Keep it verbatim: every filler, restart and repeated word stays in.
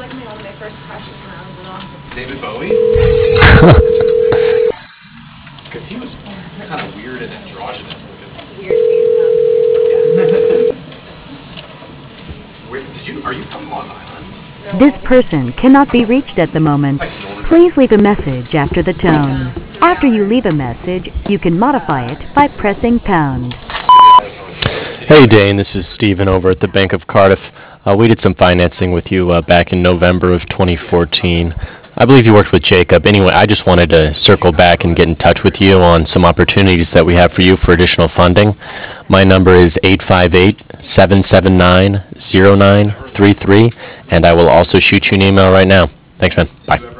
like me on my first crushes when I was little. David Bowie? Because he was kind of weird and androgynous looking. Weird face, Where, did you, are you from Long Island? no. This person cannot be reached at the moment. Please leave a message after the tone. After you leave a message, you can modify it by pressing pound. Hey Dane, this is Stephen over at the Bank of Cardiff. Uh, we did some financing with you uh, back in November of twenty fourteen. I believe you worked with Jacob. Anyway, I just wanted to circle back and get in touch with you on some opportunities that we have for you for additional funding. My number is eight five eight, seven seven nine, zero nine three three, and I will also shoot you an email right now. Thanks, man. Bye.